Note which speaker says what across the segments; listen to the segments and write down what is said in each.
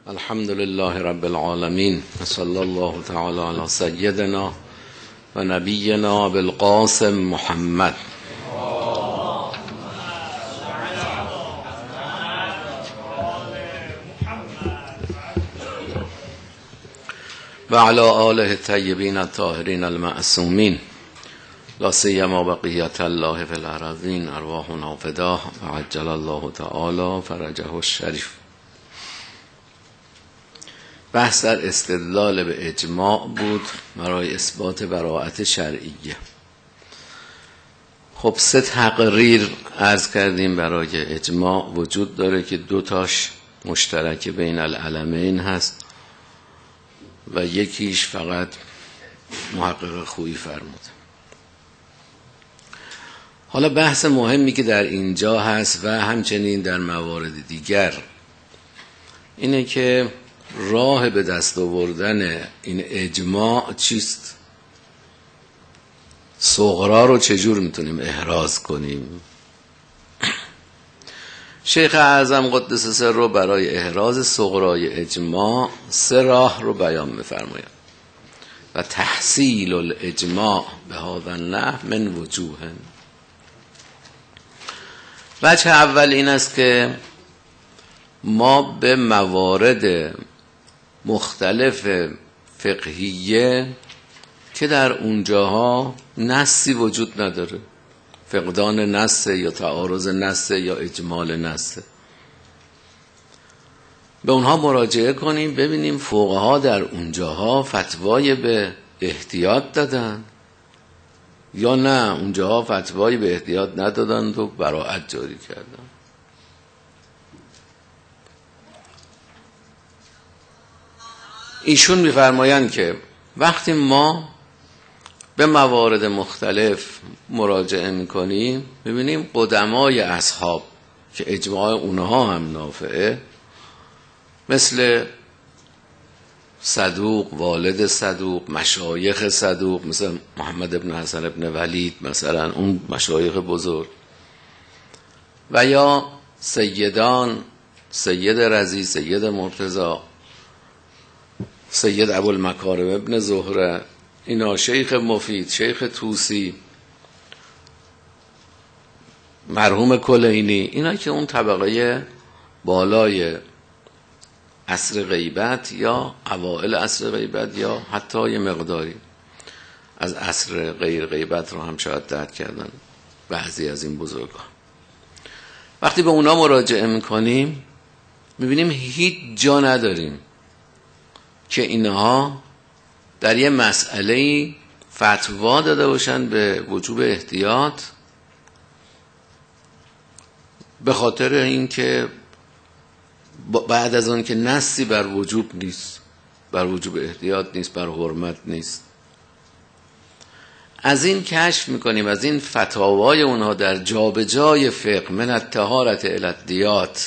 Speaker 1: الحمد لله رب العالمين صلى الله تعالى على سيدنا و نبینا بالقاسم محمد و علی آله الطیبین الطاهرین المعصومین لا سیما بقیت الله فی الارضین ارواحنا فداه و عجل الله تعالی فرجه الشریف. بحث در استدلال به اجماع بود برای اثبات براءت شرعیه. خب 3 تقریر عرض کردیم برای اجماع وجود داره که 2 تاش مشترک بین العلمین هست و یکیش فقط محقق خویی فرمود. حالا بحث مهمی که در اینجا هست و همچنین در موارد دیگر اینه که راه به دست آوردن این اجماع چیست؟ صغرا رو چجور میتونیم احراز کنیم؟ شیخ اعظم قدس سره برای احراز صغرای اجماع 3 راه رو بیان می‌فرماید و تحصیل الاجماع به هذا النحو من وجوه. وجه اول این است که ما به موارد مختلف فقهیه که در اونجاها نصی وجود نداره، فقدان نص یا تعارض نص یا اجمال نص، به اونها مراجعه کنیم ببینیم فقها در اونجاها فتوای به احتیاط دادن یا نه اونجاها فتوای به احتیاط ندادند و براءت جاری کردن. ایشون می‌فرمایند که وقتی ما به موارد مختلف مراجعه می‌کنیم ببینیم قدمای اصحاب که اجماع اونها هم نافعه، مثل صدوق، والد صدوق، مشایخ صدوق مثل محمد ابن حسن ابن ولید مثلا، اون مشایخ بزرگ، و یا سیدان، سید رضی، سید مرتضی، سید ابوالمکارم ابن زهره، اینا، شیخ مفید، شیخ طوسی، مرحوم کلینی، اینا که اون طبقه بالای عصر غیبت یا اوائل عصر غیبت یا حتی یه مقداری از عصر غیر غیبت رو هم شاید درک کردن بعضی از این بزرگان. وقتی به اونا مراجعه میکنیم میبینیم هیچ جا نداریم که اینها در یه مسئله فتوا داده باشن به وجوب احتیاط، به خاطر اینکه بعد از اون که نصی بر وجوب نیست، بر وجوب احتیاط نیست، بر حرمت نیست. از این کشف میکنیم، از این فتاوای اونها در جابجای فقه من الطهارة الی الدیات،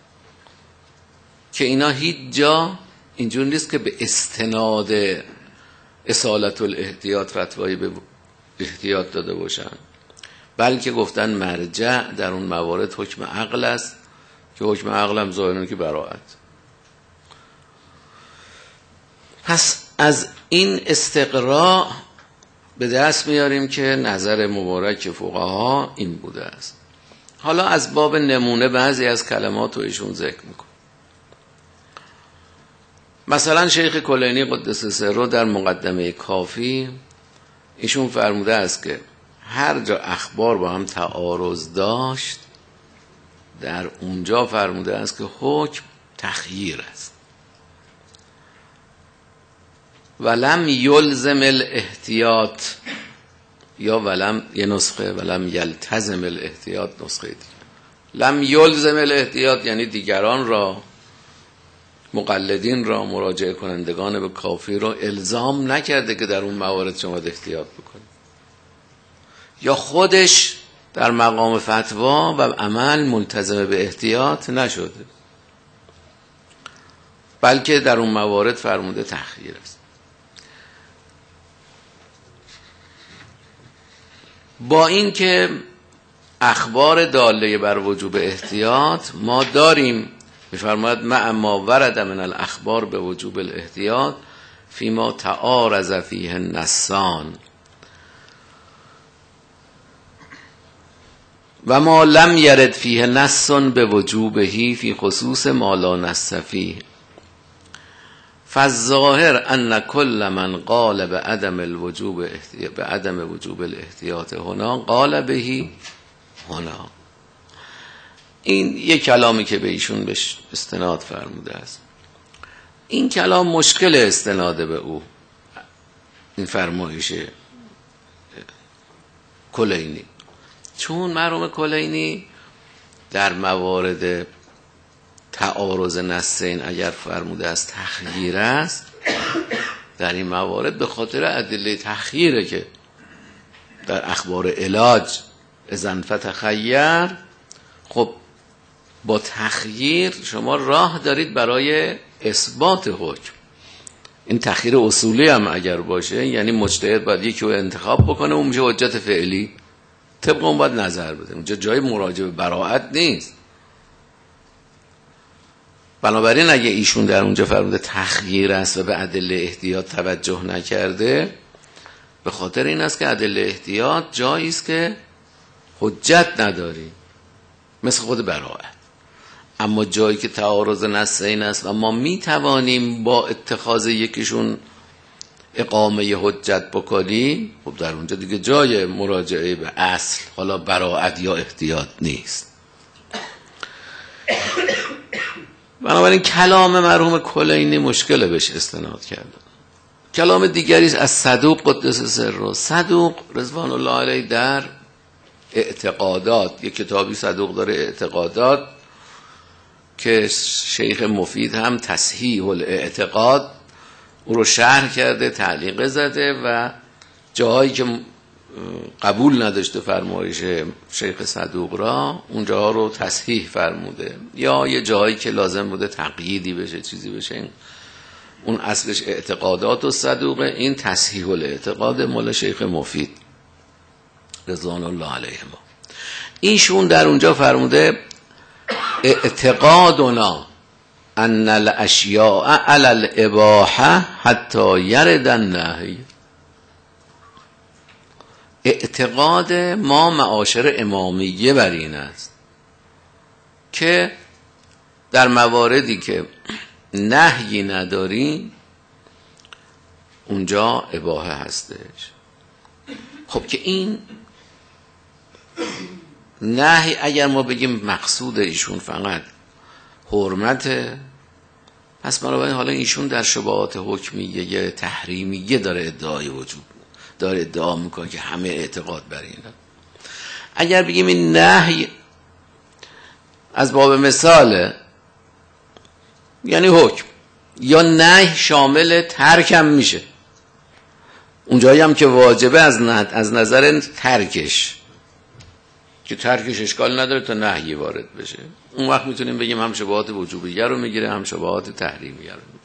Speaker 1: که اینا هیچ جا اینجور نیست که به استناد اصالت الاحتیاط فتوایی به احتیاط داده باشن، بلکه گفتن مرجع در اون موارد حکم عقل است که حکم عقل هم ظاهرا که براءت. پس از این استقراء به دست میاریم که نظر مبارک فقها این بوده است. حالا از باب نمونه بعضی از کلمات رو ایشون ذکر میکن. مثلا شیخ کلینی قدس سره در مقدمه کافی ایشون فرموده است که هر جا اخبار با هم تعارض داشت در اونجا فرموده است که حکم تخییر است. ولم یلزم الاحتیاط، یا ولم، یه نسخه ولم یلتزم الاحتیاط، نسخه دیگه لم یلزم الاحتیاط یعنی دیگران را، مقلدین را، مراجعه کنندگان به کافی را الزام نکرده که در اون موارد شما احتیاط بکنید، یا خودش در مقام فتوا و عمل ملتزم به احتیاط نشده، بلکه در اون موارد فرموده تخییر است. با این که اخبار داله بر وجوب احتیاط ما داریم میفرماید مع ما ورد من الاخبار به وجوب الاحتیاط فیما تعارض فیه النصان و ما لم یرد فیه نص به وجوبه فی خصوص ما لا نص فیه فالظاهر ان کل من قال به عدم وجوب الاحتیاط هنا قال بهی هنا. این یک کلامی که به ایشون بهش استناد فرموده است. این کلام مشکل استناد به او، این فرمایش کلینی، چون مرحوم کلینی در موارد تعارض نصین اگر فرموده است تخییر است، در این موارد به خاطر ادله تخییره که در اخبار علاج اذن فتخیر، خب با تخییر شما راه دارید برای اثبات حکم. این تخییر اصولی هم اگر باشه، یعنی مجتهد باید یکی رو انتخاب بکنه، اون میشه حجت فعلی، طبق اون باید نظر بده، اونجا جای مراجعه به براءت نیست. بنابراین اگه ایشون در اونجا فرموده تخییر است و به ادله احتیاط توجه نکرده، به خاطر این است که ادله احتیاط جایی است که حجت نداری، مثل خود براءت. اما جایی که تعارض نصین است و ما می توانیم با اتخاذ یکیشون اقامه حجت بکنیم، خب در اونجا دیگه جای مراجعه به اصل، حالا براءت یا احتیاط نیست. بنابراین کلام مرحوم کلینی مشکل بهش استناد کرده. کلام دیگری از صدوق قدس سره. صدوق رضوان الله علیه در اعتقادات، یک کتابی صدوق داره اعتقادات که شیخ مفید هم تصحیح الاعتقاد او رو شرح کرده، تعلیق زده و جاهایی که قبول نداشته فرمایش شیخ صدوق را، اونجاها رو تصحیح فرموده، یا یه جاهایی که لازم بوده تقییدی بشه، چیزی بشه. اون اصلش اعتقادات و صدوقه، این تصحیح الاعتقاد مال شیخ مفید رضوان الله علیه ما. ایشون در اونجا فرموده اعتقادنا ان الاشیاء علی الاباحه حتی یرد النهی. اعتقاد ما معاشر امامیه بر این است که در مواردی که نهی نداریم اونجا اباحه هستش. خب که این نهی اگر ما بگیم مقصود ایشون فقط حرمته، پس بنابراین حالا ایشون در شبهات حکمیه تحریمیه داره ادعای وجود داره، ادعا میکنه که همه اعتقاد بر اینه. اگر بگیم این نهی از باب مثاله، یعنی حکم، یا نهی شامل ترکم میشه، اونجایی هم که واجبه از نظر ترکش، که ترکش اشکال نداره تا نهی وارد بشه، اون وقت میتونیم بگیم هم شبهات وجوبیه رو میگیره هم شبهات تحریمیه رو میگیره.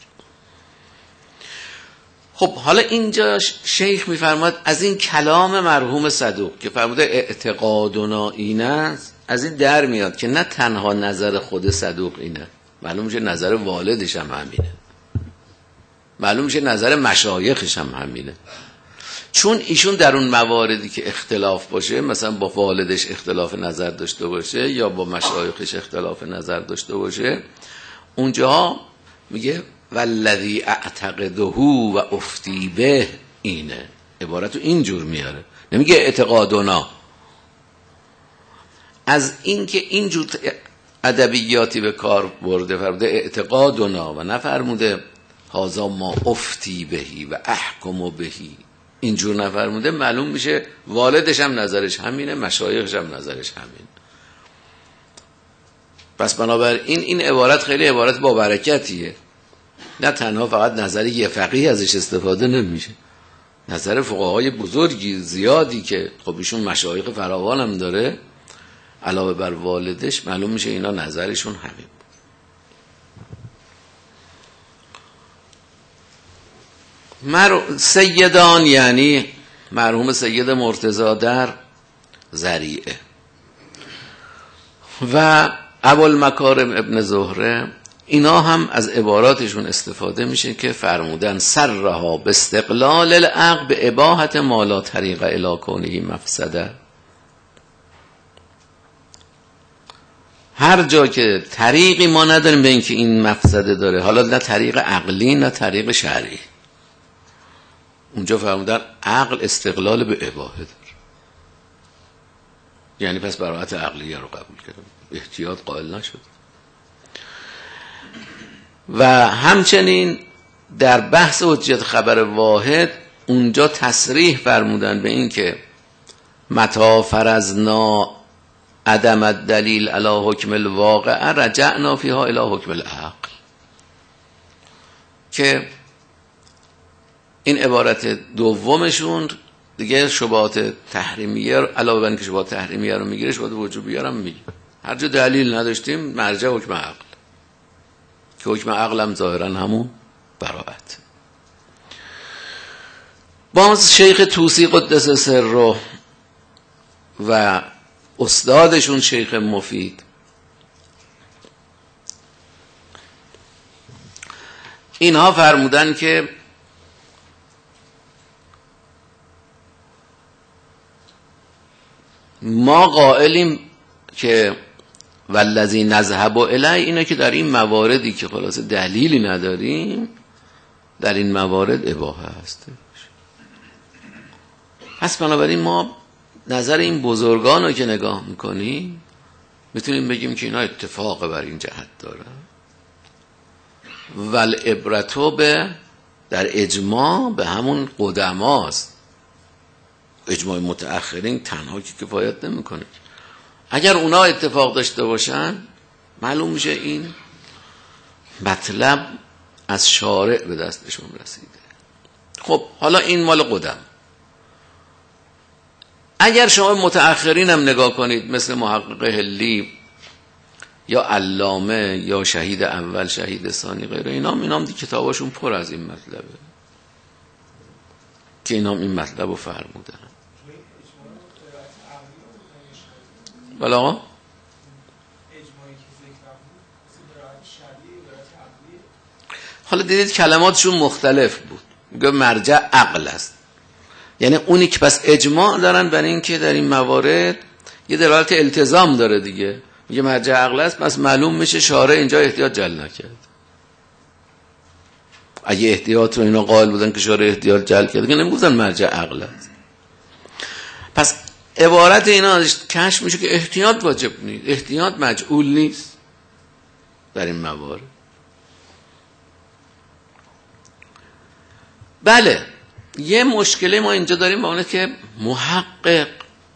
Speaker 1: خب حالا اینجا شیخ میفرماد از این کلام مرحوم صدوق که فرموده اعتقادنا این است، از این در میاد که نه تنها نظر خود صدوق اینه، معلوم میشه نظر والدش هم همینه، معلوم میشه نظر مشایخش هم همینه. چون ایشون در اون مواردی که اختلاف باشه، مثلا با والدش اختلاف نظر داشته باشه یا با مشایخش اختلاف نظر داشته باشه، اونجا میگه والذی اعتقده و افتی به، اینه عبارتو اینجور میاره، نمیگه اعتقادنا. از این که اینجور ادبیاتی به کار برده، فرموده اعتقادنا و نفرموده هازا ما افتی بهی و احکم بهی، اینجور نفرموده، معلوم میشه والدش هم نظرش همینه، مشایخش هم نظرش همین. پس بنابراین این عبارت خیلی عبارت با برکتیه، نه تنها فقط نظر یه فقیه ازش استفاده نمیشه، نظر فقهای بزرگی زیادی که خب ایشون مشایخ فراوان هم داره علاوه بر والدش، معلوم میشه اینا نظرشون همین. سیدان یعنی مرحوم سید مرتضی در ذریعه و ابوالمکارم ابن زهره، اینا هم از عباراتشون استفاده میشه که فرمودن سرها به استقلال العقل به اباحت ما لا طریق الی کونه مفسده. هر جا که طریقی ما نداریم به اینکه این مفسده داره، حالا نه طریق عقلی نه طریق شرعی، اونجا فرمودن عقل استقلال به اباحه داره، یعنی پس براءت عقلیه رو قبول کردم، احتیاط قائل نشد. و همچنین در بحث حجیت خبر واحد اونجا تصریح فرمودن به این که متى فرضنا عدم الدلیل علی حکم الواقع رجعنا فیها الی حکم العقل، که این عبارت دومشون دیگه شبهات تحریمیه علاوه بر اینکه شبهات تحریمیه رو میگیره، شبهات وجوبیه رو میگیره. هر جا دلیل نداشتیم مرجع حکم عقل، که حکم عقل هم ظاهرا همون براءت. باز شیخ طوسی قدس سره و استادشون شیخ مفید اینها فرمودن که ما قائلیم که والذی نذهب الیه، اینه که در این مواردی که خلاصه دلیلی نداریم در این موارد اباحه هست. پس بنابراین ما نظر این بزرگان رو که نگاه میکنیم میتونیم بگیم که اینا اتفاق بر این جهت داره. والعبرتو به در اجماع به همون قدماست، اجماع متأخرین تنها که کفایت نمیکنه. اگر اونا اتفاق داشته باشن معلوم میشه این مطلب از شارع به دستشون رسیده. خب حالا این مال قدم. اگر شما متأخرین هم نگاه کنید مثل محقق هلی یا علامه یا شهید اول شهید ثانی غیره، اینام دی کتاباشون پر از این مطلبه که اینام این مطلب رو فرمودن. بله آقا حالا دیدید کلماتشون مختلف بود، میگه مرجع عقل است، یعنی اونی که پس اجماع دارن برای این که در این موارد یه دلالت التزام داره دیگه، میگه مرجع عقل است، پس معلوم میشه شارع اینجا احتیاط جل نکرد. اگه احتیاط رو اینا قائل بودن که شارع احتیاط جل کرد دیگه نمیگفتن مرجع عقل است. پس عبارت اینا کشف میشه که احتیاط واجب نیست، احتیاط مجعول نیست در این موارد. بله یه مشکلی ما اینجا داریم با اونه که محقق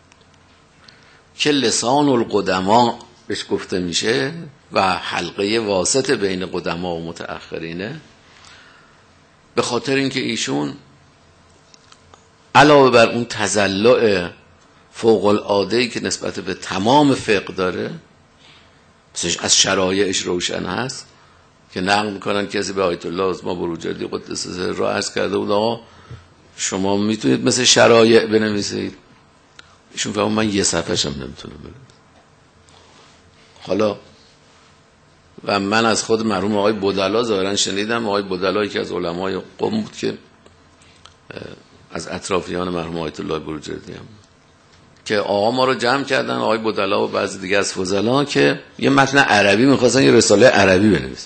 Speaker 1: که لسان القدما بهش گفته میشه و حلقه واسط بین قدما و متأخرینه، به خاطر اینکه ایشون علاوه بر اون تزلع فوق العاده‌ای که نسبت به تمام فقه داره، از شرایعش روشن هست که نقل میکنن کسی به آیت الله عظما بروجردی قدس سره را عرض کرده بود آقا شما میتونید مثل شرایع بنویسید؟ ایشون فرمود من یه صفحه‌شم نمیتونم بنویسم. حالا و من از خود مرحوم آقای بودلا ظاهرا شنیدم، آقای بودلا که از علمای قم بود که از اطرافیان مرحوم آیت الله بروجردی هم که آقا ما رو جمع کردن، آقای بودلا و بعضی دیگه از فضلا که یه متن عربی میخواستن یه رساله عربی بنویسن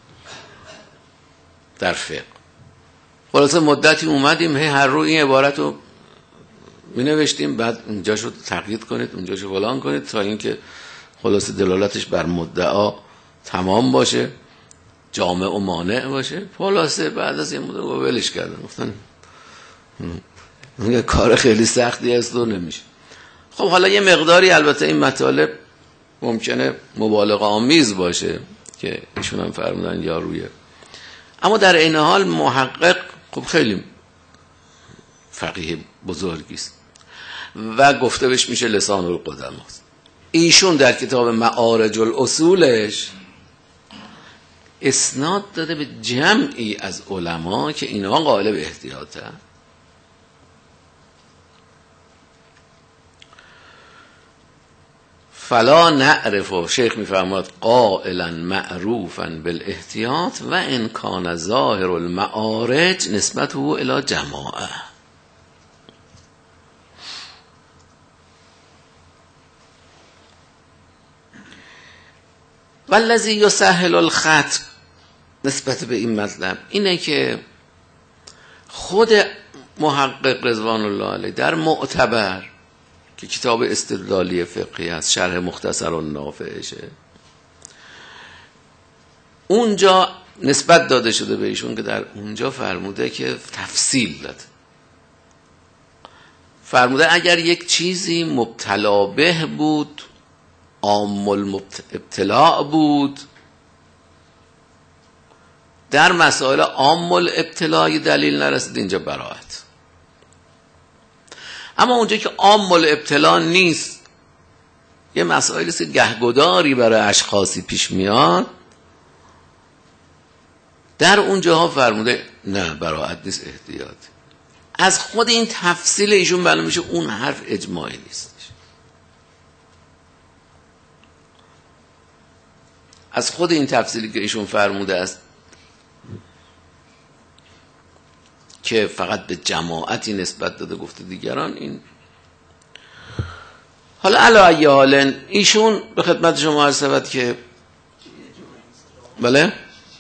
Speaker 1: در فقه. خلاصه مدتی اومدیم هر رو این عبارت رو می نوشتیم، بعد اونجاشو تقیید کنید اونجاشو فلان کنید تا اینکه خلاصه دلالتش بر مدعا تمام باشه، جامع و مانع باشه. خلاصه بعد از این مدت ولش کردن، گفتن کار خیلی سختی است و نمیشه. خب حالا یه مقداری البته این مطالب ممکنه مبالغه آمیز باشه که ایشون هم فرمودن یا رویه، اما در این حال محقق خب خیلی فقیه بزرگی است و گفته بهش میشه لسان القدما. ایشون در کتاب معارج الاصولش اسناد داده به جمعی از علما که اینها قائل به احتیاطه. فلا نعرف، شیخ میفرماد قائلا معروفا بالاحتیاط و ان کان ظاهر المعارج نسبته الی جماعه. والذی یسهل الخط نسبت به این مطلب اینه که خود محقق رضوان الله علیه در معتبر که کتاب استدلالی فقهی است، شرح مختصر النافعشه، اونجا نسبت داده شده به ایشون که در اونجا فرموده که تفصیل داده، فرموده اگر یک چیزی مبتلا به بود، عام الابتلاع بود، در مسائل عام الابتلاع دلیل نرسید، اینجا براءت. اما اونجا که عام الابتلاع نیست، یه مسائلی است که گهگداری برای اشخاصی پیش میاد، در اونجاها فرموده نه براءت نیست، احتیاط. از خود این تفصیل ایشون معلوم میشه اون حرف اجماعی نیست. از خود این تفصیلی که ایشون فرموده است که فقط به جماعتی نسبت داده گفته دیگران، این حالا علی ای حال ایشون به خدمت شما عرض شود که بله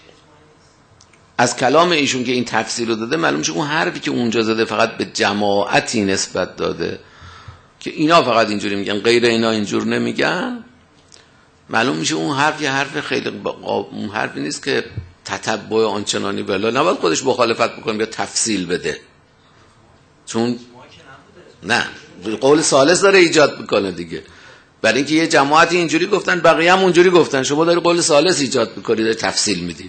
Speaker 1: از کلام ایشون که این تفسیر رو داده معلوم میشه اون حرفی که اونجا زده فقط به جماعتی نسبت داده که اینا فقط اینجوری میگن، غیر اینا اینجور نمیگن. معلوم میشه اون حرف یه حرف خیلی اون حرفی نیست که تتبع آنچنانی ولا نباید خودش مخالفت بکنه یا تفصیل بده، چون نه قول ثالث داره ایجاد میکنه دیگه. برای اینکه یه جماعتی اینجوری گفتن بقیه هم اونجوری گفتن، شما داری قول ثالث ایجاد میکنی، داری تفصیل میدی.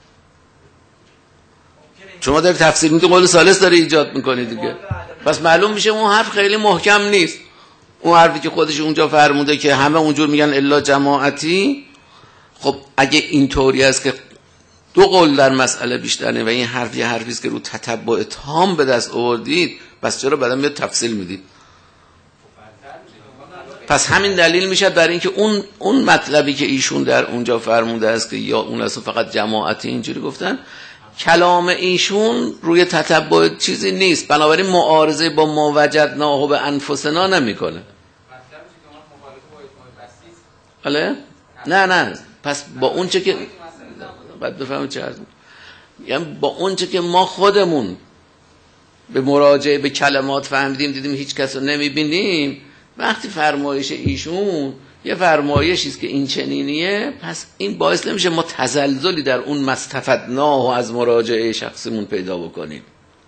Speaker 1: شما داری تفصیل میدی، قول ثالث داری ایجاد میکنی دیگه. پس معلوم میشه اون حرف خیلی محکم نیست. اون حرفی که خودش اونجا فرموده که همه اونجور میگن الا جماعتی، خب اگه اینطوری است که دو قول در مسئله بیشتر نه و این حرف یه حرفی است که رو تتبع تام به دست آوردید، پس چرا بعدم میاد تفصیل میدید؟ پس همین دلیل میشه برای اینکه اون مطلبی که ایشون در اونجا فرموده است که یا اون اصلا فقط جماعتی اینجوری گفتن، کلام ایشون روی تتبع چیزی نیست، بنابراین معارضه با ما وجدناه به انفسنا نمیکنه. بله؟ نه پس با اون چه که بعد بفهمید چه عرض، یعنی با اون چه که ما خودمون به مراجعه به کلمات فهمیدیم، دیدیم هیچ کس رو نمیبینیم، وقتی فرمایش ایشون یه فرمایشی است که این چنینیه، پس این باعث نمیشه ما تزلزلی در اون مستفدناه و از مراجعه شخصمون پیدا بکنیم.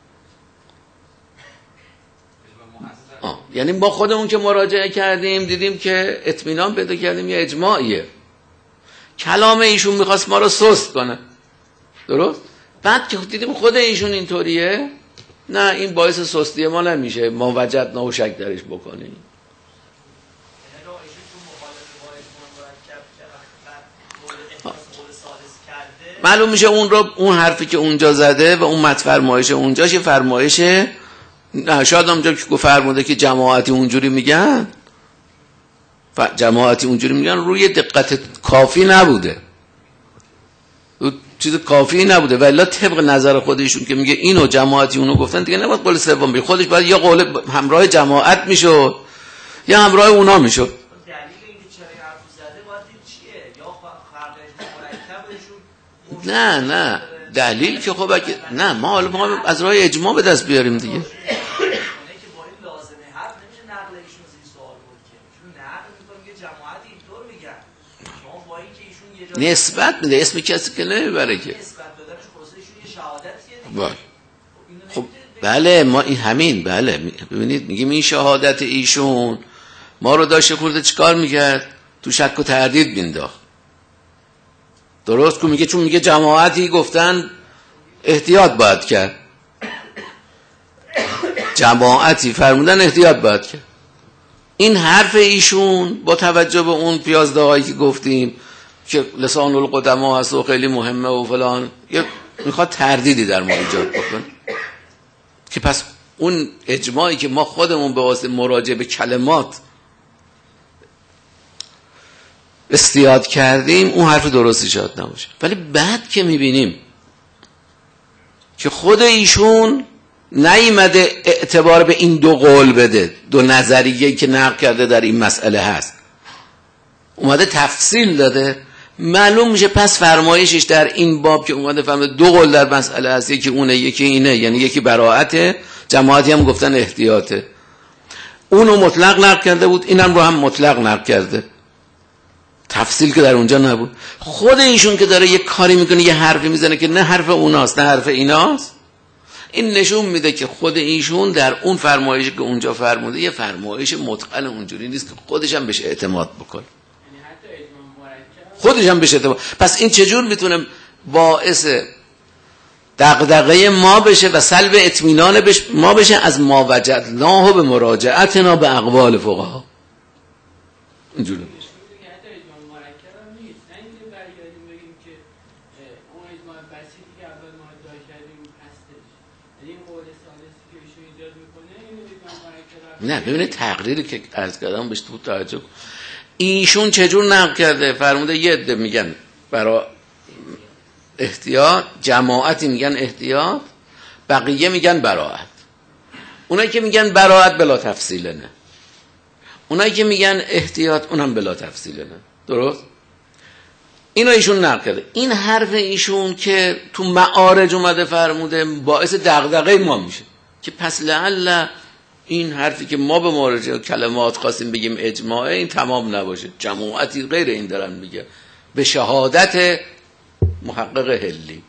Speaker 1: یعنی ما خودمون که مراجعه کردیم دیدیم که اطمینان پیدا کردیم یه اجماعیه، کلام ایشون میخواست ما رو سست کنه، درست؟ بعد که دیدیم خود ایشون اینطوریه، نه این باعث سستی ما نمیشه ما وجدنا و شک درش بکنیم. معلوم میشه اون حرفی که اونجا زده و اون فرمایش اونجاش یه فرمایش، نه شاید اونجا که فرموده که جماعتی اونجوری میگن، جماعتی اونجوری میگن روی دقت کافی نبوده، چیز کافی نبوده، ولی طبق نظر خودشون که میگه اینو جماعتی اونو گفتن دیگه نباید قول سوم بگه، خودش باید یا قول همراه جماعت میشد یا همراه اونا میشد. نه دلیل که خب اگه نه ما از راه اجماع به دست بیاریم دیگه. نسبت میده، اسم کسی که نمیبره که. خب بله ما این همین بله ببینید میگیم این شهادت ایشون ما رو داشته خورده چیکار میکرد؟ تو شک و تردید بینداخت. درست که میگه چون میگه جماعتی گفتن احتیاط باید کرد، جماعتی فرمودن احتیاط باید کرد. این حرف ایشون با توجه به اون پیازدهایی که گفتیم که لسان القدما هست و خیلی مهمه و فلان، میخواد تردیدی در ما ایجاد بکن که پس اون اجماعی که ما خودمون به واسطه مراجعه به کلمات استیاد کردیم اون حرف درستی شاید نباشه. ولی بعد که میبینیم که خود ایشون نیامده اعتبار به این دو قول بده، دو نظریه‌ای که نقل کرده در این مسئله هست، اومده تفصیل داده، معلوم میشه پس فرمایشش در این باب که اومده فهمده دو قول در مسئله هست، یکی اونه یکی اینه، یعنی یکی براءته، جماعتی هم گفتن احتیاطه. اونو مطلق نقل کرده بود، اینم رو هم مطلق نقل کرده، تفصیل که در اونجا نبود. خود ایشون که داره یه کاری میکنه، یه حرفی میزنه که نه حرف اوناست نه حرف ایناست، این نشون میده که خود ایشون در اون فرمایشی که اونجا فرموده یه فرمایش متقن اونجوری نیست که خودش هم بهش اعتماد بکنه، خودش هم بهش اعتماد. پس این چجور میتونه باعث دغدغه ما بشه و سلب اطمینان ما بشه از ما وجدناه به مراجعتنا به اقوال فقها؟ اینجوری نه. ببینید تقریری که عرض کردم بهش تو توجه، ایشون چجور نقل کرده؟ فرموده یه عده میگن برای احتیاط، جماعتی میگن احتیاط، بقیه میگن براءت. اونایی که میگن براءت بلا تفصیل نه، اونایی که میگن احتیاط اونم بلا تفصیل نه. درست؟ اینو ایشون نقل کرده. این حرف ایشون که تو معارج اومده فرموده باعث دغدغه ما میشه که پس لعل این حرفی که ما به مراجعه کلمات خواستیم بگیم اجماعه، این تمام نباشه، جماعتی غیر این دارن میگه به شهادت محقق حلی.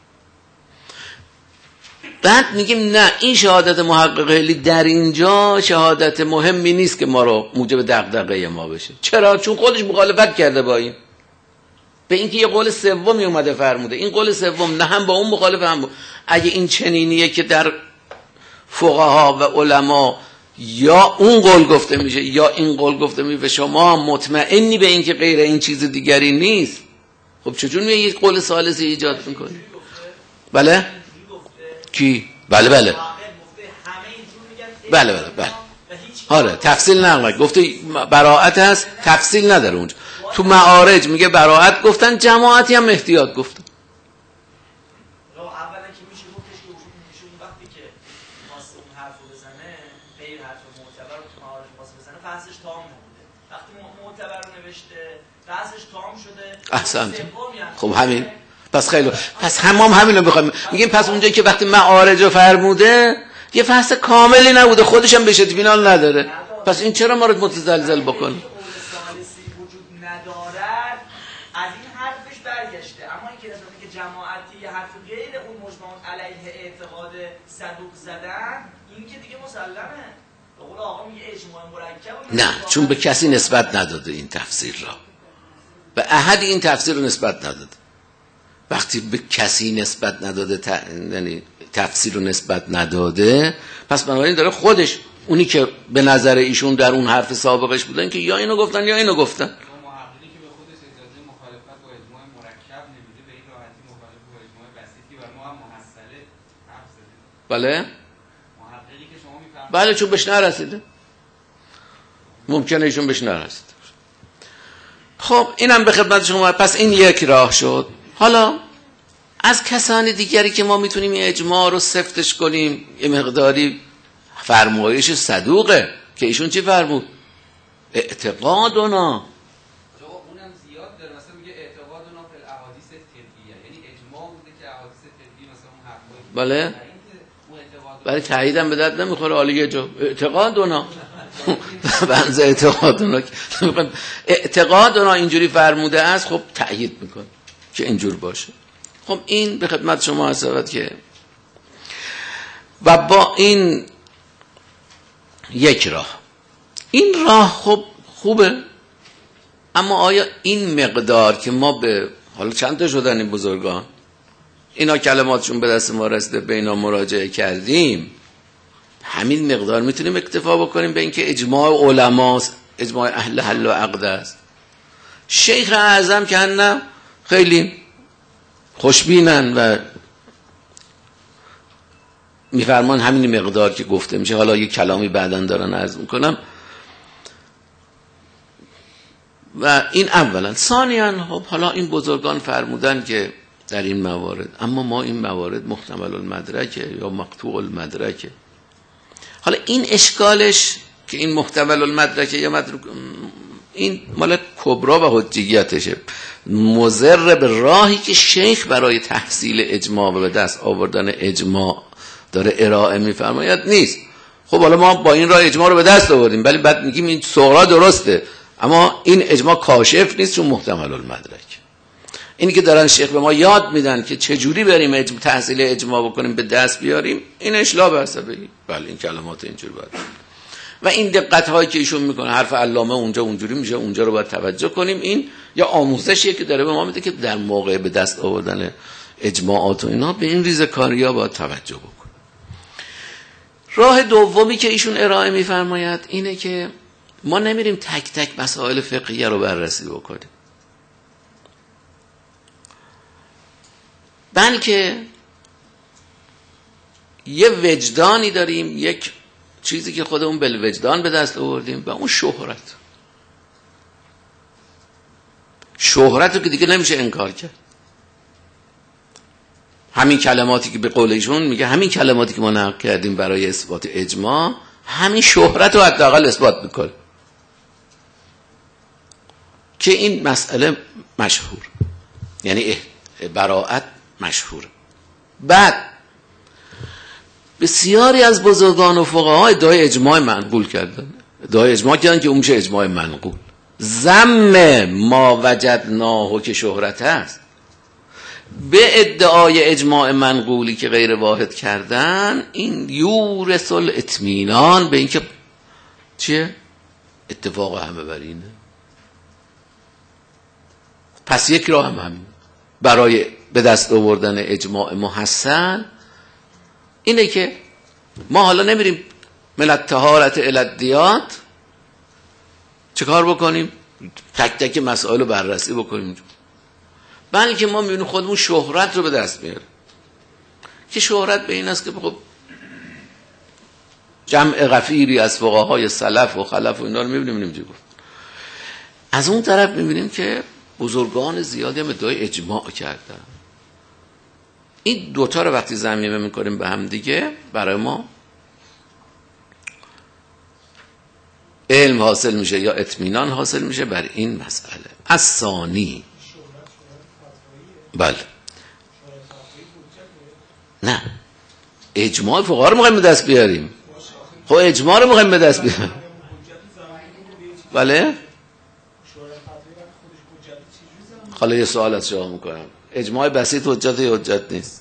Speaker 1: بعد میگیم نه، این شهادت محقق حلی در اینجا شهادت مهمی نیست که ما رو موجب دغدغه ما بشه. چرا؟ چون خودش مخالفت کرده با این، به اینکه یه قول سومی اومده فرموده. این قول سوم نه هم با اون مخالف هم با. اگه این چنینیه که در فقها و علما یا اون قول گفته میشه یا این قول گفته میشه و شما مطمئنی به این که غیر این چیز دیگری نیست، خب چجور میگه یک قول ثالثی ایجاد میکنی؟ بله؟ کی؟ بله بله بله بله بله. آره تفصیل نقل گفته براءت هست، تفصیل نداره اونجا. تو معارج میگه براءت گفتن، جماعتی هم احتیاط گفتن. احسنت. خب همین، پس خیلی، پس همین رو بخوایم میگیم. پس اونجایی که وقتی معارج رو فرموده یه فصل کاملی نبوده، خودش هم بهش اطمینان نداره، پس این چرا ما رو متزلزل بکنه؟
Speaker 2: وجود ندارد از این حرفش برگشته. اما این که نسبت که جماعتی حرف غیر اون مجمع علیه اعتقاد صدوق زدن، این که دیگه مسلمه. به قول آقا میگه اجماع مرکب.
Speaker 1: نه، چون به کسی نسبت نداده این تفسیر را، به احد این تفسیر رو نسبت نداده. وقتی به کسی نسبت نداده یعنی تفسیر رو نسبت نداده، پس بنابراین داره خودش اونی که به نظر ایشون در اون حرف سابقش بودن که یا اینو گفتن یا اینو گفتن.
Speaker 3: محققی که به خودش اجازه مخالفت با اجماع مرکب نمیده، به این راحتی مخالفت با اجماع بسیطی و ما هم محصله حرف زدیم.
Speaker 1: بله؟
Speaker 3: محققی که شما میفهمید
Speaker 1: بله، چون بهش نرسیده، ممکنه ایشون بهش نرسیده. خب اینم به خدمت شما. پس این یک راه شد. حالا از کسان دیگری که ما میتونیم این اجماع رو سفتش کنیم، یه مقداری فرمایش صدوقه که ایشون چی فرمود؟ اعتقادنا.
Speaker 3: اونم زیاد داره، مثلا میگه اعتقادنا فی الاحادیث الطبیعیه، یعنی اجماع بوده که احادیث طبیعی مثلا اون حرفایی
Speaker 1: بله، برای تاییدم به درد نمیخوره. عالیه جو اعتقادنا بنز اعتقادنا اینجوری فرموده است، خب تأیید میکنه که اینجور باشه. خب این به خدمت شما هست که و با این یک راه، این راه خب خوبه، اما آیا این مقدار که ما به حالا چند تا شدن این بزرگان، اینا کلماتشون به دست ما رسیده، به اینا مراجعه کردیم، همین مقدار میتونیم اکتفا بکنیم به اینکه اجماع علماست، اجماع اهل حل و عقد است؟ شیخ اعظم که نه خیلی خوشبینن و میفرمان همین مقدار که گفته میشه. حالا یه کلامی بعدن دارن عرض میکنم. و این اولا. ثانیاً خب حالا این بزرگان فرمودن که در این موارد، اما ما این موارد محتمل المدرکه یا مقطوع المدرکه. حالا این اشکالش که این محتمل المدرکه یا مدرک، این مال کبرا و حجیتشه، مضر به راهی که شیخ برای تحصیل اجماع و به دست آوردن اجماع داره ارائه میفرماید نیست. خب حالا ما با این راه اجماع رو به دست آوردیم، ولی بعد میگیم این صغرا درسته، اما این اجماع کاشف نیست چون محتمل المدرک. اینی که دارن شیخ به ما یاد میدن که چجوری بریم تحصیل اجماع بکنیم به دست بیاریم، این اشلا به عصبی. بله این کلمات اینجوری باید و این دقت هایی که ایشون میکنه، حرف علامه اونجا اونجوری میشه، اونجا رو باید توجه کنیم. این یا آموزشیه که داره به ما میده که در موقع به دست آوردن اجماعات و اینا به این ریزکاری‌ها باید توجه بکنیم. راه دومی که ایشون ارائه میفرماید اینه که ما نمیریم تک تک مسائل فقهیه رو بررسی بکنیم، بلکه یه وجدانی داریم، یک چیزی که خودمون بالوجدان به دست آوردیم و اون شهرت رو که دیگه نمیشه انکار کرد. همین کلماتی که به قول ایشون میگه، همین کلماتی که ما نقل کردیم برای اثبات اجماع، همین شهرت رو حداقل اثبات میکنه که این مسئله مشهور، یعنی براءت مشهور. بعد بسیاری از بزرگان و فقها ادعای اجماع منقول کردن، ادعای اجماع کردن که اون میشه اجماع منقول. ذم ما وجدناه که شهرت است به ادعای اجماع منقولی که غیر واحد کردن، این یورث الاطمینان به این که چیه؟ اتفاق همه بر اینه. پس یک راه همین برای به دست آوردن اجماع محسن اینه که ما حالا نمیریم من الطهارة الی الدیات چه کار بکنیم؟ تک تک مسائل رو بررسی بکنیم، بلکه ما میبینیم خودمون شهرت رو به دست میاریم که شهرت به این است که خب جمع غفیری از فقهای سلف و خلف و اینا رو میبینیم نمیشه گفت. از اون طرف میبینیم که بزرگان زیادی هم ادعای اجماع کردن. این دوتا رو وقتی ضمیمه میکنیم به هم دیگه، برای ما علم حاصل میشه یا اطمینان حاصل میشه بر این مسئله. از ثانی بله نه اجماع فقها رو میخوایم به دست بیاریم. خب اجماع رو میخوایم به دست بیاریم. بله حالا یه سوال از شما میکنم، اجماع بسیط حجت یا حجت نیست؟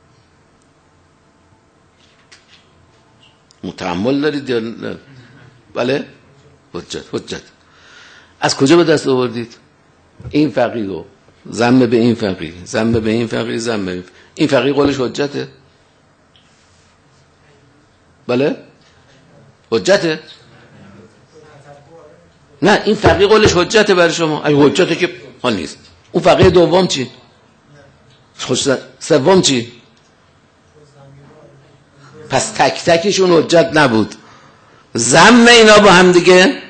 Speaker 1: متأمل دارید یا نه؟ بله حجت. از کجا به دست آوردید؟ این فقیه رو ذم به این فقیه، ذم به این فقیه، ذم به این فقیه قولش حجته؟ بله حجته؟ نه این فقیه قولش حجته برای شما؟ اگه حجته که حال نیست. اون فقیه دوم چی؟ سوم چی؟ پس تک تکشون حجت نبود، ذم اینا با هم دیگه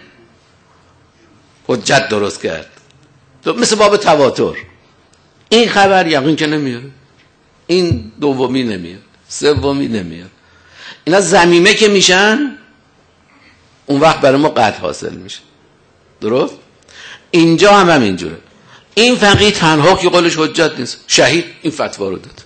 Speaker 1: حجت درست کرد. مثل باب تواتر، این خبر یقین که نمیاره، این دومی نمیاد، سومی نمیاد، اینا ضمیمه که میشن اون وقت برای ما قطع حاصل میشه. درست؟ اینجا هم اینجوره. این فقیه تنها که قولش حجت نیست، شهید این فتوا رو داد،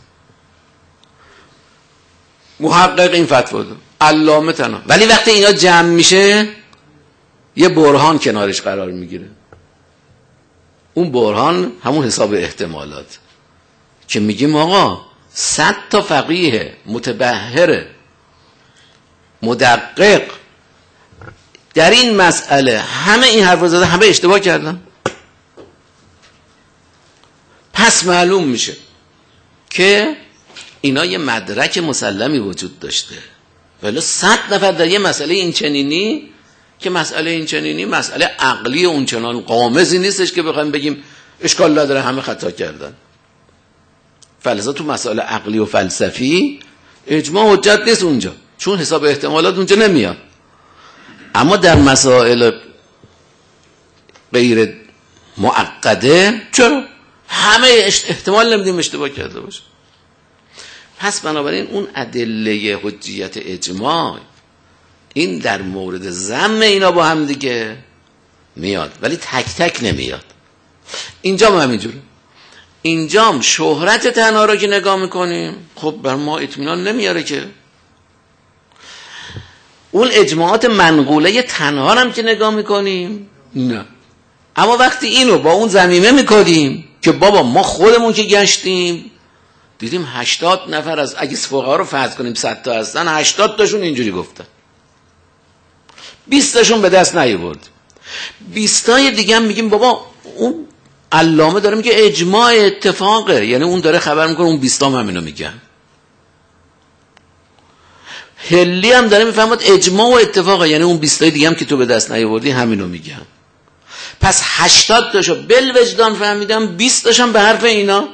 Speaker 1: محقق این فتوا داد، علامه تنها. ولی وقتی اینا جمع میشه یه برهان کنارش قرار میگیره. اون برهان همون حساب احتمالات که میگیم آقا 100 تا فقیه متبحر مدقق در این مسئله همه این حرف زده، همه اشتباه کردن. پس معلوم میشه که اینا یه مدرک مسلمی وجود داشته، ولی 100 نفر در یه مسئله این چنینی که مسئله این چنینی مسئله عقلی اونچنان قامزی نیستش که بخوایم بگیم اشکال نداره همه خطا کردن. فلسفه تو مسائل عقلی و فلسفی اجماع حجت نیست اونجا، چون حساب احتمالات اونجا نمیاد. اما در مسائل غیر معقده، چرا؟ همه احتمال نمیدیم اشتباه کرده باشه. پس بنابراین اون ادله حجیت اجماع این در مورد ضم اینا با هم دیگه میاد، ولی تک تک نمیاد. اینجا هم همینجوره. اینجا شهرت تنها را که نگاه میکنیم، خب بر ما اطمینان نمیاره که. اون اجماعات منقوله تنها هم که نگاه میکنیم، نه. اما وقتی اینو با اون ضمیمه میکنیم که بابا ما خودمون که گشتیم دیدیم 80 نفر از اگه فقها رو فرض کنیم 100 تا هستن، 80 تاشون اینجوری گفتن، 20 تاشون به دست نیاورد، 20 تای دیگه هم میگیم بابا اون علامه داره میگه اجماع اتفاقه، یعنی اون داره خبر میکنه اون 20 تا هم همینو میگن. هلی هم داره میفهمد اجماع و اتفاقه، یعنی اون 20 تای دیگه هم که تو به دست نیاوردی همینو میگن. پس 80 تاشو بالوجدان فهمیدم، 20 تاشم به حرف اینا.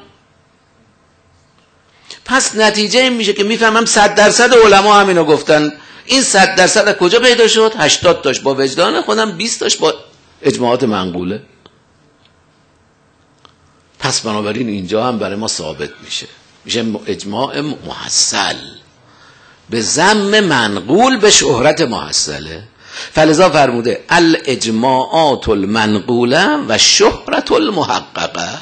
Speaker 1: پس نتیجه این میشه که میفهمم 100% علما همینو گفتن. این 100% از کجا پیدا شد؟ 80 تاش با وجدان خودم، 20 تاش با اجماعات منقوله. پس بنابراین اینجا هم برای ما ثابت میشه اجماع محصل به ضم منقول به شهرت محصله. فلذا فرموده الاجماعات المنقوله و شهرت المحققه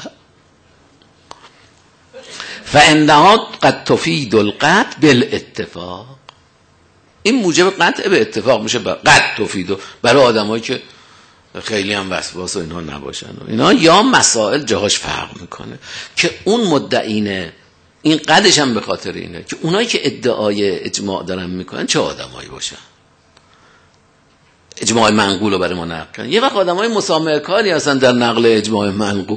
Speaker 1: فانها قد تفید القطع بالاتفاق. این موجب قطع به اتفاق میشه، قطع تفید برای آدمایی که خیلی هم وسواس و اینها نباشن و اینا، یا مسائل جاهاش فرق میکنه که اون مدعینه. این قدش هم به خاطر اینه که اونایی که ادعای اجماع دارن میکنن چه آدمایی باشن، اجماع منقول رو برای ما نقل کنن. یه وقت آدمای مسامحه کاری هستن در نقل اجماع منقول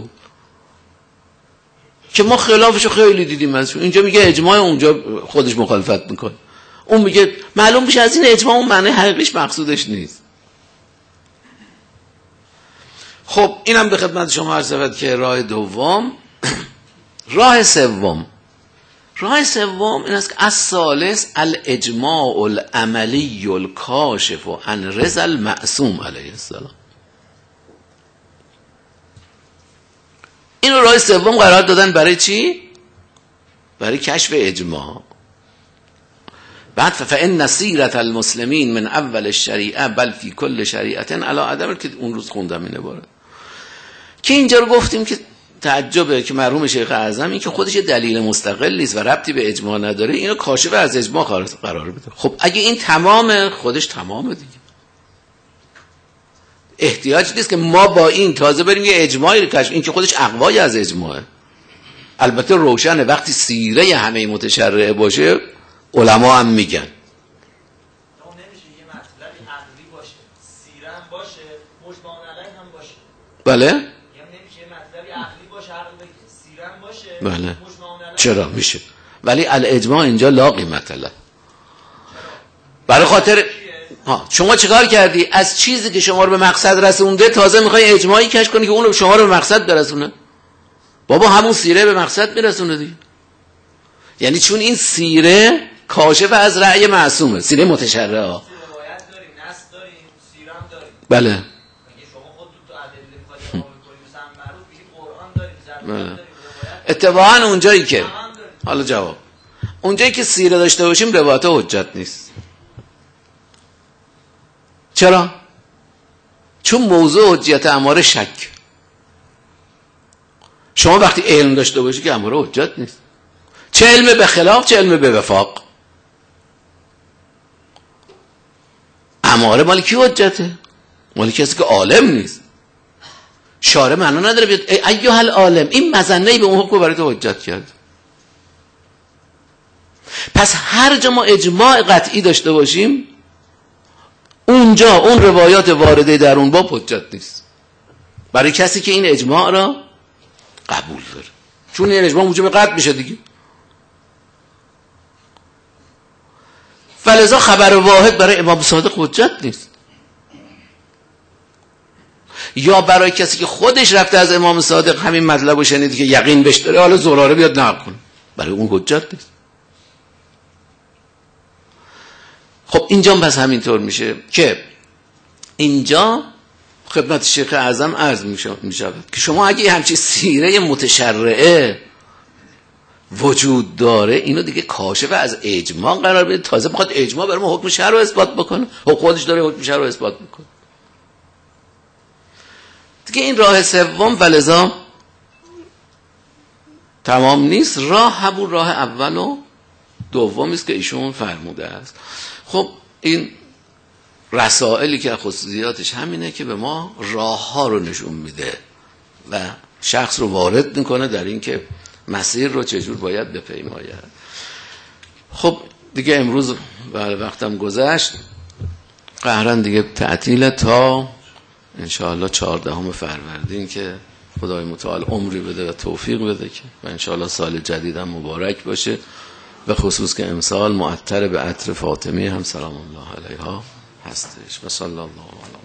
Speaker 1: که ما خلافشو خیلی دیدیم. اینجا میگه اجماع، اونجا خودش مخالفت میکنه، اون میگه معلوم میشه از این اجماع اون معنی حقیقیش مقصودش نیست. خب اینم به خدمت شما عرض شود که راه دوم. راه سوم این است که الثالث الاجماع العملی الکاشف عن رضا المعصوم علیه السلام. اینو راه سوم قرار دادن برای چی؟ برای کشف اجماع. بعد فإن سیرة المسلمین من اول الشریعه بل فی کل شریعه علی عدم، که اون روز خوندم این عبارت که اینجا رو گفتیم که تعجبه که مرحوم شیخ اعظم این که خودش دلیل مستقلی است و ربطی به اجماع نداره، اینو کاشف از اجماع قرار بده. خب اگه این تمامه، خودش تمامه دیگه، احتیاج نیست که ما با این تازه بریم یه اجماعی رو کشف. این که خودش اقوای از اجماعه. البته روشنه وقتی سیره همه متشرعه باشه علما هم میگن
Speaker 2: نمیشه یه مطلبی عقلی باشه، سیره هم باشه، مجمع علیه هم باشه.
Speaker 1: بله؟
Speaker 2: یعنی نمیشه یه مطلبی عقلی باشه، عقل بگه، سیره هم باشه،
Speaker 1: بله.
Speaker 2: مجمع علیه.
Speaker 1: چرا میشه؟ ولی الاجماع اینجا لا قیمت له. برای خاطر شما چیکار کردی؟ از چیزی که شما رو به مقصد رسونده تازه میخوای اجماعی کشف کنی که اون شما رو به مقصد برسونه. بابا همون سیره به مقصد میرسونه دیگه. یعنی چون این سیره کاشف از رأی معصومه، سیره متشرعه.
Speaker 2: روایت داریم، نص داریم، سیره هم داریم.
Speaker 1: بله.
Speaker 2: اگه شما خودتون تو ادله میخواید اقامه کنید، مثلا معروف میگید قرآن داریم، ضرورت داریم، روایت.
Speaker 1: اتفاقا اونجایی که حالا جواب، اونجایی که سیره داشته باشیم روایت حجت نیست. چرا؟ چون موضوع حجیت اماره شک. شما وقتی علم داشته باشی که اماره حجت نیست، چه علم به خلاف چه علم به وفاق. اماره مال کی حجته؟ مال کسی که عالم نیست. شارع معنا نداره بیاد ایها العالم این مظنه به اون حکم برای تو حجت کرد. پس هر جا ما اجماع قطعی داشته باشیم اونجا اون روایات وارده در اون باب حجت نیست برای کسی که این اجماع را قبول داره، چون این اجماع موجب قطع میشه دیگه. فلذا خبر واحد برای امام صادق حجت نیست، یا برای کسی که خودش رفته از امام صادق همین مطلب رو شنید که یقین بهش داره حالا زراره بیاد نقل کنه، برای اون حجت نیست. خب اینجا بس همینطور میشه که اینجا خدمت شیخ اعظم عرض می شود که شما اگه همچین سیره متشرعه وجود داره، اینو دیگه کاشف از اجماع قرار بده، تازه بخواد اجماع برای ما حکم شرع رو اثبات بکنه، خودش داره حکم شرع رو اثبات میکنه دیگه. این راه سوم ولذا تمام نیست، راه همون راه اول و دومی است که ایشون فرموده است. خب این رسائلی که خصوصیاتش همینه که به ما راه ها رو نشون میده و شخص رو وارد میکنه در این که مسیر رو چجور باید بپیماید. خب دیگه امروز وقتم گذشت، قهرن دیگه تعطیل تا انشاءالله 14 فروردین که خدای متعال عمری بده و توفیق بده که و انشاءالله سال جدیدم مبارک باشه، به خصوص که امسال معطر به عطر فاطمی هم سلام الله علیها هستش. و صلی الله علیه